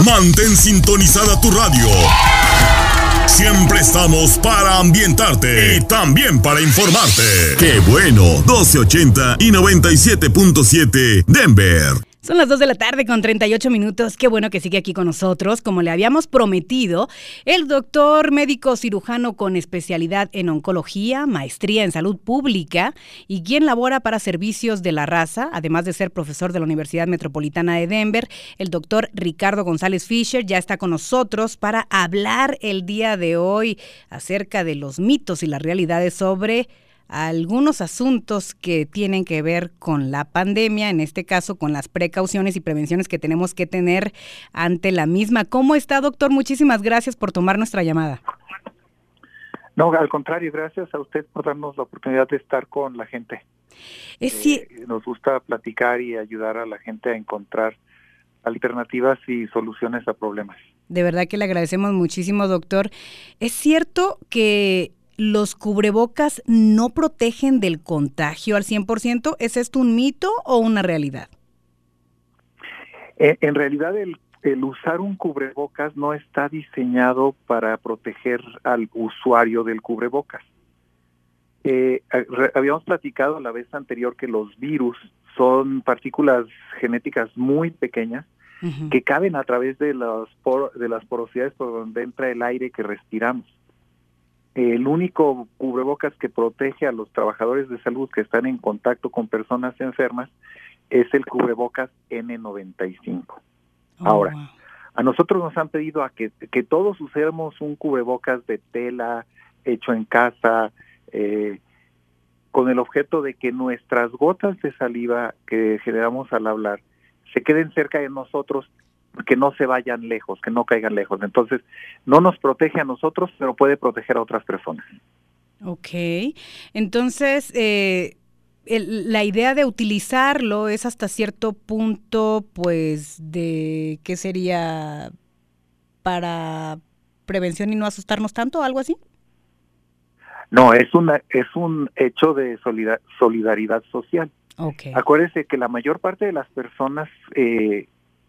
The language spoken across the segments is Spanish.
Mantén sintonizada tu radio. Siempre estamos para ambientarte y también para informarte. ¡Qué bueno! 1280 y 97.7 Denver. Son las 2 de la tarde con 38 minutos. Qué bueno que sigue aquí con nosotros. Como le habíamos prometido, el doctor médico cirujano con especialidad en oncología, maestría en salud pública y quien labora para Servicios de la Raza, además de ser profesor de la Universidad Metropolitana de Denver, el doctor Ricardo González Fisher ya está con nosotros para hablar el día de hoy acerca de los mitos y las realidades sobre algunos asuntos que tienen que ver con la pandemia, en este caso con las precauciones y prevenciones que tenemos que tener ante la misma. ¿Cómo está, doctor? Muchísimas gracias por tomar nuestra llamada. No, al contrario, gracias a usted por darnos la oportunidad de estar con la gente. Nos gusta platicar y ayudar a la gente a encontrar alternativas y soluciones a problemas. De verdad que le agradecemos muchísimo, doctor. ¿Es cierto que los cubrebocas no protegen del contagio al 100%? ¿Es esto un mito o una realidad? En realidad, el usar un cubrebocas no está diseñado para proteger al usuario del cubrebocas. Habíamos platicado la vez anterior que los virus son partículas genéticas muy pequeñas que caben a través de las porosidades por donde entra el aire que respiramos. El único cubrebocas que protege a los trabajadores de salud que están en contacto con personas enfermas es el cubrebocas N95. Ahora, a nosotros nos han pedido a que todos usemos un cubrebocas de tela, hecho en casa, con el objeto de que nuestras gotas de saliva que generamos al hablar se queden cerca de nosotros, que no se vayan lejos, que no caigan lejos. Entonces, no nos protege a nosotros, pero puede proteger a otras personas. Ok. Entonces, la idea de utilizarlo es hasta cierto punto, pues, ¿qué sería? ¿Para prevención y no asustarnos tanto, algo así? No, es un hecho de solidaridad social. Okay. Acuérdese que la mayor parte de las personas que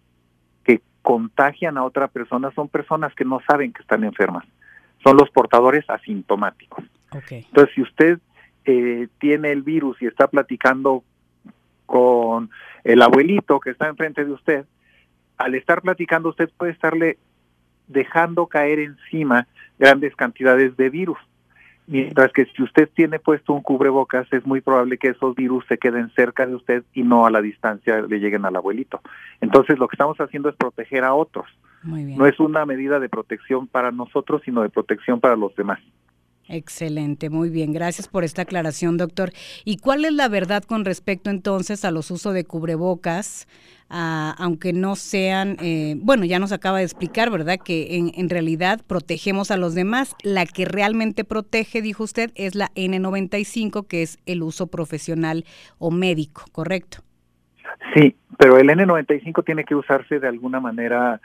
contagian a otra persona son personas que no saben que están enfermas. Son los portadores asintomáticos. Okay. Entonces, si usted tiene el virus y está platicando con el abuelito que está enfrente de usted, al estar platicando usted puede estarle dejando caer encima grandes cantidades de virus. Mientras que si usted tiene puesto un cubrebocas, es muy probable que esos virus se queden cerca de usted y no a la distancia le lleguen al abuelito. Entonces, lo que estamos haciendo es proteger a otros. Muy bien. No es una medida de protección para nosotros, sino de protección para los demás. Excelente, muy bien. Gracias por esta aclaración, doctor. ¿Y cuál es la verdad con respecto entonces a los usos de cubrebocas, aunque no sean, bueno, ya nos acaba de explicar, ¿verdad?, que en realidad protegemos a los demás? La que realmente protege, dijo usted, es la N95, que es el uso profesional o médico, ¿correcto? Sí, pero el N95 tiene que usarse de alguna manera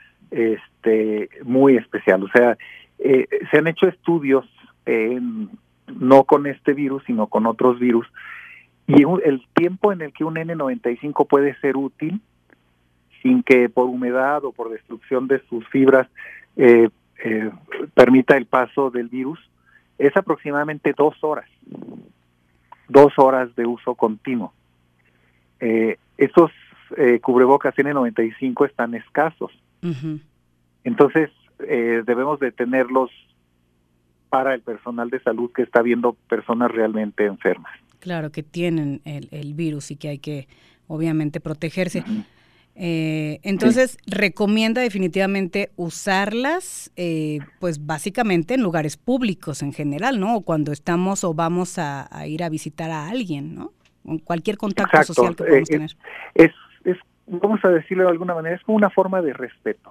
muy especial. O sea, se han hecho estudios no con este virus, sino con otros virus, y el tiempo en el que un N95 puede ser útil, sin que por humedad o por destrucción de sus fibras permita el paso del virus, es aproximadamente 2 horas. 2 horas de uso continuo. Estos cubrebocas N95 están escasos. Uh-huh. Entonces, debemos de tenerlos para el personal de salud que está viendo personas realmente enfermas. Claro, que tienen el virus y que hay que, obviamente, protegerse. Uh-huh. Entonces, sí, recomienda definitivamente usarlas, pues básicamente en lugares públicos en general, ¿no? O cuando estamos o vamos a ir a visitar a alguien, ¿no? Con cualquier contacto Exacto. social que podamos tener. Vamos a decirlo de alguna manera, es como una forma de respeto.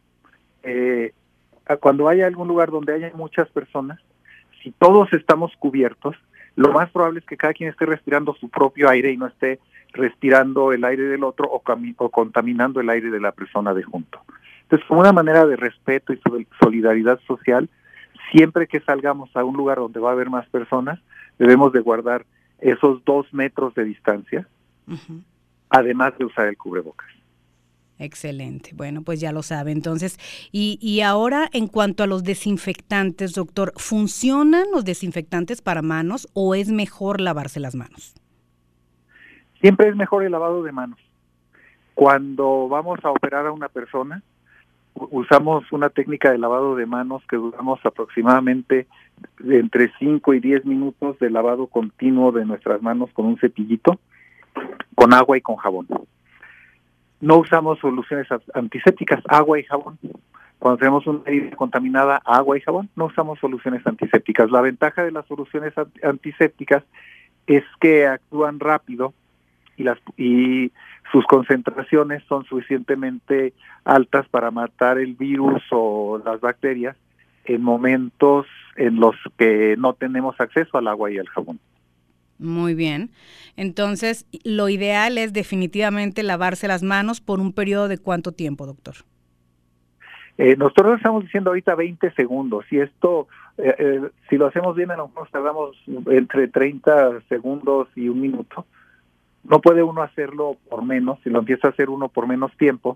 Cuando haya algún lugar donde haya muchas personas, si todos estamos cubiertos, lo más probable es que cada quien esté respirando su propio aire y no esté respirando el aire del otro o contaminando el aire de la persona de junto. Entonces, como una manera de respeto y solidaridad social, siempre que salgamos a un lugar donde va a haber más personas, debemos de guardar esos 2 metros de distancia, uh-huh, además de usar el cubrebocas. Excelente. Bueno, pues ya lo sabe. Entonces, y ahora en cuanto a los desinfectantes, doctor, ¿funcionan los desinfectantes para manos o es mejor lavarse las manos? Siempre es mejor el lavado de manos. Cuando vamos a operar a una persona, usamos una técnica de lavado de manos que duramos aproximadamente entre 5 y 10 minutos de lavado continuo de nuestras manos con un cepillito, con agua y con jabón. No usamos soluciones antisépticas, agua y jabón. Cuando tenemos una herida contaminada, agua y jabón, no usamos soluciones antisépticas. La ventaja de las soluciones antisépticas es que actúan rápido y sus concentraciones son suficientemente altas para matar el virus o las bacterias en momentos en los que no tenemos acceso al agua y al jabón. Muy bien. Entonces, lo ideal es definitivamente lavarse las manos por un periodo de ¿cuánto tiempo, doctor? Nosotros estamos diciendo ahorita 20 segundos. Y esto, si lo hacemos bien, a lo mejor tardamos entre 30 segundos y un minuto. No puede uno hacerlo por menos. Si lo empieza a hacer uno por menos tiempo,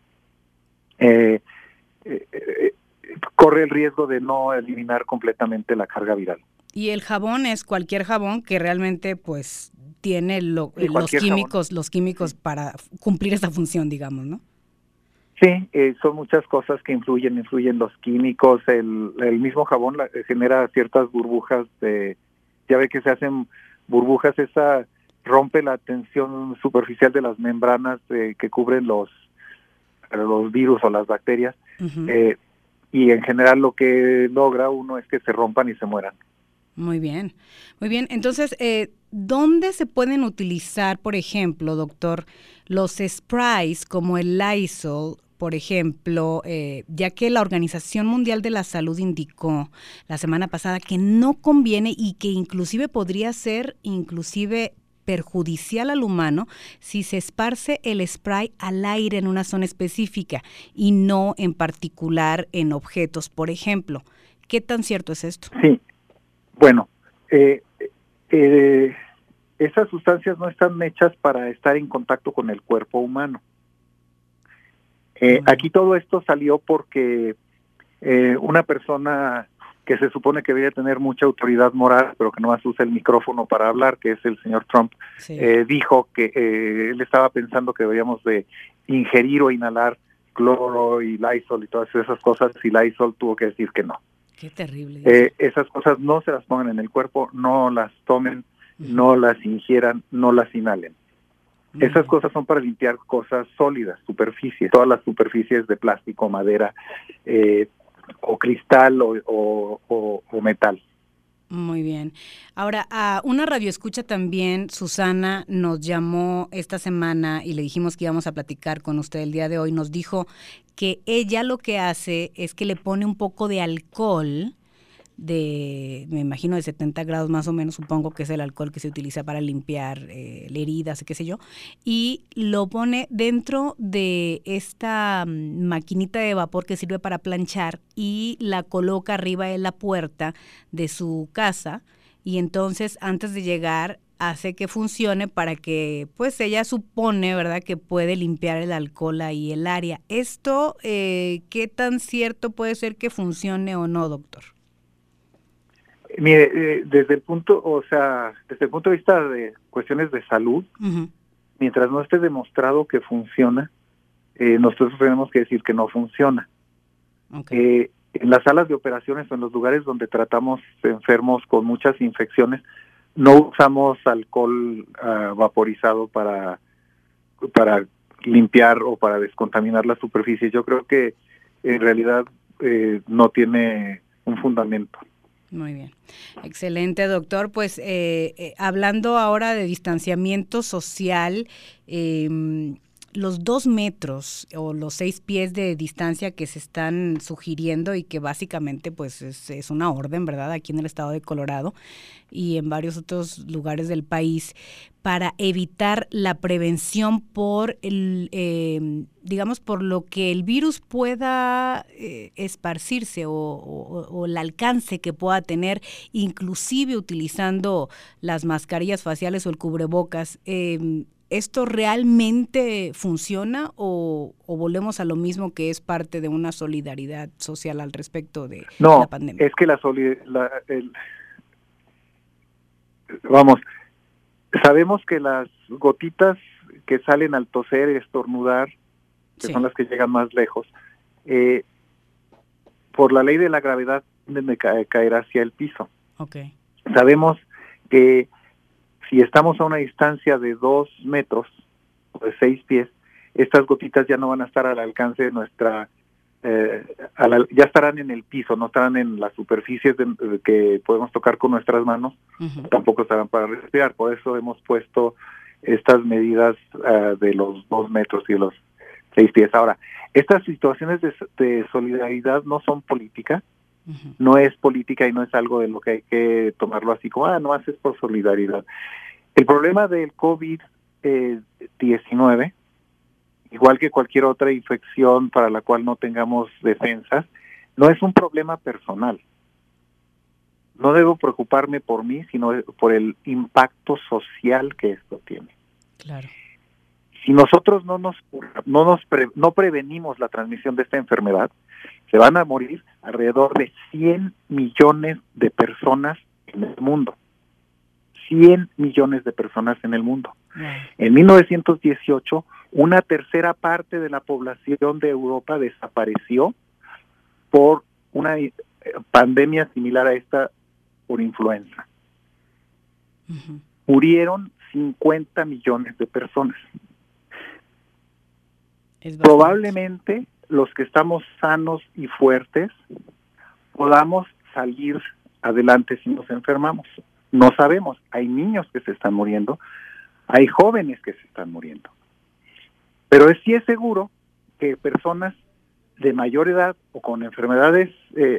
corre el riesgo de no eliminar completamente la carga viral. Y el jabón es cualquier jabón que realmente pues tiene los químicos para cumplir esa función, digamos, ¿no? Sí, son muchas cosas que influyen los químicos, el mismo jabón genera ciertas burbujas, ya ve que se hacen burbujas, rompe la tensión superficial de las membranas que cubren los virus o las bacterias, y en general lo que logra uno es que se rompan y se mueran. Muy bien, muy bien. Entonces, ¿dónde se pueden utilizar, por ejemplo, doctor, los sprays como el Lysol, por ejemplo, ya que la Organización Mundial de la Salud indicó la semana pasada que no conviene y que inclusive podría ser perjudicial al humano si se esparce el spray al aire en una zona específica y no en particular en objetos, por ejemplo? ¿Qué tan cierto es esto? Sí. Bueno, esas sustancias no están hechas para estar en contacto con el cuerpo humano. Aquí todo esto salió porque una persona que se supone que debería tener mucha autoridad moral, pero que no más usa el micrófono para hablar, que es el señor Trump, sí, dijo que él estaba pensando que deberíamos de ingerir o inhalar cloro y Lysol y todas esas cosas, y Lysol tuvo que decir que no. Qué terrible. Esas cosas no se las pongan en el cuerpo, no las tomen, no las ingieran, no las inhalen. Esas cosas son para limpiar cosas sólidas, superficies, todas las superficies de plástico, madera, o cristal o metal. Muy bien. Ahora, a una radioescucha también, Susana, nos llamó esta semana y le dijimos que íbamos a platicar con usted el día de hoy. Nos dijo que ella lo que hace es que le pone un poco de alcohol, me imagino de 70 grados más o menos, supongo que es el alcohol que se utiliza para limpiar heridas, qué sé yo, y lo pone dentro de esta maquinita de vapor que sirve para planchar y la coloca arriba de la puerta de su casa, y entonces antes de llegar hace que funcione para que, pues ella supone, ¿verdad?, que puede limpiar el alcohol ahí el área. ¿Esto qué tan cierto puede ser que funcione o no, doctor? Mire, desde el punto de vista de cuestiones de salud, mientras no esté demostrado que funciona, nosotros tenemos que decir que no funciona. Okay. En las salas de operaciones o en los lugares donde tratamos enfermos con muchas infecciones, no usamos alcohol vaporizado para limpiar o para descontaminar la superficie. Yo creo que en realidad no tiene un fundamento. Muy bien, excelente, doctor. Pues hablando ahora de distanciamiento social, los 2 metros o los 6 pies de distancia que se están sugiriendo y que básicamente pues es una orden, ¿verdad?, aquí en el estado de Colorado y en varios otros lugares del país, para evitar la prevención por digamos, por lo que el virus pueda esparcirse o el alcance que pueda tener, inclusive utilizando las mascarillas faciales o el cubrebocas. ¿esto realmente funciona o volvemos a lo mismo, que es parte de una solidaridad social al respecto de la pandemia? No, es que vamos, sabemos que las gotitas que salen al toser y estornudar, que son las que llegan más lejos, por la ley de la gravedad tienden a caer hacia el piso. Okay. Sabemos que si estamos a una distancia de 2 metros o de 6 pies, estas gotitas ya no van a estar al alcance de nuestra, ya estarán en el piso, no estarán en las superficies que podemos tocar con nuestras manos, tampoco estarán para respirar. Por eso hemos puesto estas medidas de los 2 metros y los 6 pies. Ahora, estas situaciones de solidaridad no son política, no es política y no es algo de lo que hay que tomarlo así como, no haces por solidaridad. El problema del COVID-19, igual que cualquier otra infección para la cual no tengamos defensas, no es un problema personal. No debo preocuparme por mí, sino por el impacto social que esto tiene. Claro. Si nosotros no prevenimos la transmisión de esta enfermedad, se van a morir alrededor de 100 millones de personas en el mundo. 100 millones de personas en el mundo. En 1918, una tercera parte de la población de Europa desapareció por una pandemia similar a esta, por influenza. Murieron 50 millones de personas. Probablemente los que estamos sanos y fuertes podamos salir adelante si nos enfermamos. No sabemos, hay niños que se están muriendo, hay jóvenes que se están muriendo. Pero sí es seguro que personas de mayor edad o con enfermedades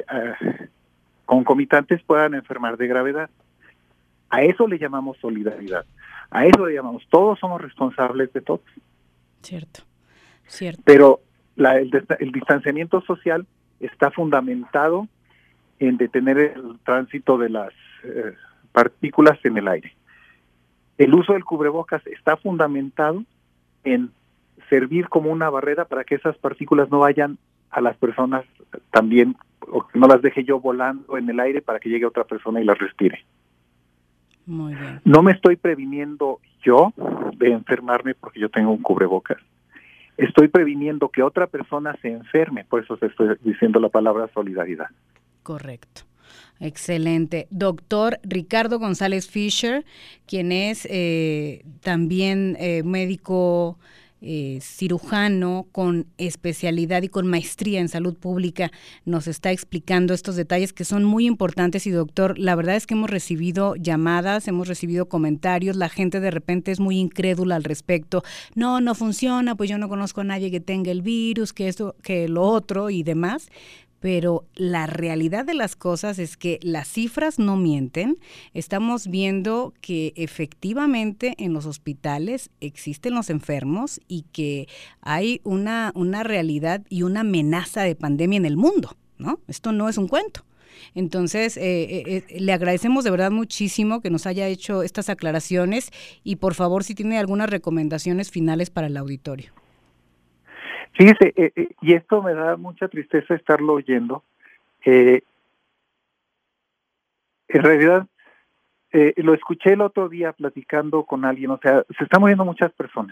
concomitantes puedan enfermar de gravedad. A eso le llamamos solidaridad. A eso le llamamos, todos somos responsables de todos. Cierto. Pero el distanciamiento social está fundamentado en detener el tránsito de las partículas en el aire. El uso del cubrebocas está fundamentado en servir como una barrera para que esas partículas no vayan a las personas también, o que no las deje yo volando en el aire para que llegue otra persona y las respire. Muy bien. No me estoy previniendo yo de enfermarme porque yo tengo un cubrebocas. Estoy previniendo que otra persona se enferme, por eso estoy diciendo la palabra solidaridad. Correcto. Excelente. Doctor Ricardo González Fisher, quien es también médico cirujano con especialidad y con maestría en salud pública, nos está explicando estos detalles que son muy importantes. Y doctor, la verdad es que hemos recibido llamadas, hemos recibido comentarios, la gente de repente es muy incrédula al respecto. No funciona, pues yo no conozco a nadie que tenga el virus, que esto, que lo otro y demás. Pero la realidad de las cosas es que las cifras no mienten. Estamos viendo que efectivamente en los hospitales existen los enfermos y que hay una realidad y una amenaza de pandemia en el mundo, ¿no? Esto no es un cuento. Entonces, le agradecemos de verdad muchísimo que nos haya hecho estas aclaraciones y por favor, si tiene algunas recomendaciones finales para el auditorio. Fíjese, y esto me da mucha tristeza estarlo oyendo. En realidad, lo escuché el otro día platicando con alguien, o sea, se están muriendo muchas personas.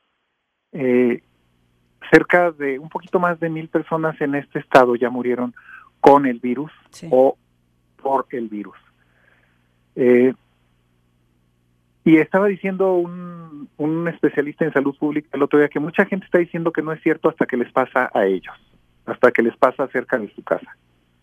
Cerca de un poquito más de 1,000 personas en este estado ya murieron con el virus, sí, o por el virus. Y estaba diciendo un especialista en salud pública el otro día que mucha gente está diciendo que no es cierto hasta que les pasa a ellos, hasta que les pasa cerca de su casa.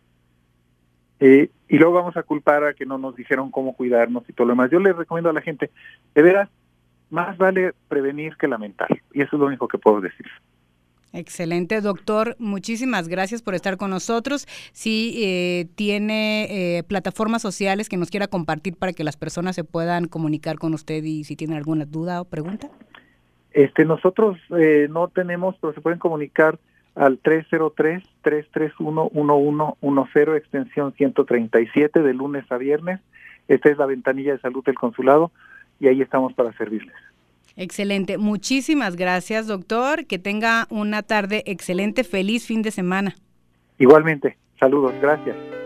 Y luego vamos a culpar a que no nos dijeron cómo cuidarnos y todo lo demás. Yo les recomiendo a la gente, de veras, más vale prevenir que lamentar. Y eso es lo único que puedo decir. Excelente, doctor. Muchísimas gracias por estar con nosotros. Si tiene plataformas sociales que nos quiera compartir para que las personas se puedan comunicar con usted y si tienen alguna duda o pregunta. Nosotros no tenemos, pero se pueden comunicar al 303-331-1110, extensión 137, de lunes a viernes. Esta es la ventanilla de salud del consulado y ahí estamos para servirles. Excelente. Muchísimas gracias, doctor. Que tenga una tarde excelente. Feliz fin de semana. Igualmente. Saludos. Gracias.